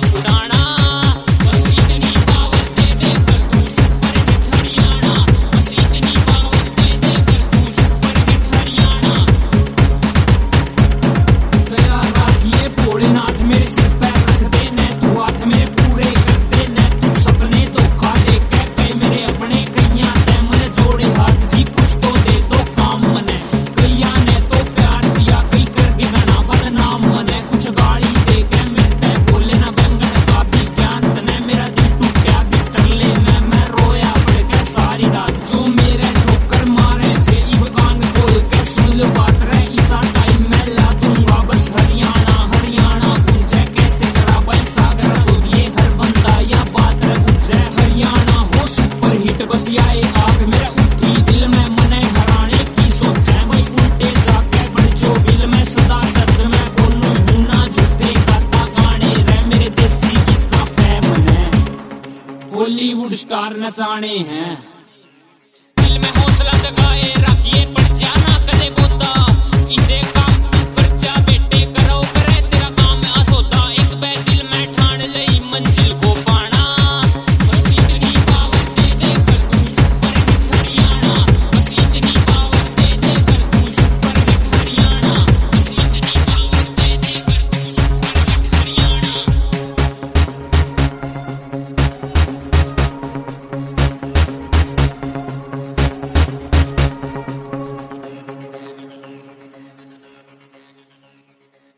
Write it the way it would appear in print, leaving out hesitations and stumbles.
उड़ाना। बस इतनी पावर दे दे कर तू सुपर हिट हरियाणा, बस इतनी पावर दे दे कर तू सुपर हिट हरियाणा। दया राखिए भोलेनाथ मेरे सिर पे रख दे न तू हाथ मेरे पूरे कर दे न तू सपने धोखा दे के कई मेरे अपने कैया ते मन जोड़े हाथ जी कुछ तो दे दो काम मने। कैया ने तो प्यार दिया कई कर दिखाना बदनाम मने, कुछ गाड़ी दे के मिलते बोले ना बैंगन का भी ज्ञान तने। मेरा दिल टूट गया भीतर ले मैं रोया पड़ के सारी रात। जो मेरे ठोकर मारे थे इब कान खोल के सुन लो बात रे, इसा टाइम मैं ला दूंगा बस हरियाणा हरियाणा गूंजे। कैसे करा भाई सागर सो दिए हर बंदा या बात रे गूंजे। हरियाणा हो सुपर हिट बस आए आग मेरा उठी दिल में मने हराने की सोचे। भाई उल्टे जाके बढ़ जो बिल में सदा सच में बोलूं हूं ना झूठे गाता गाने रे मेरे देसी गीता पे बने। हॉलीवुड स्टार नचाने हैं दिल में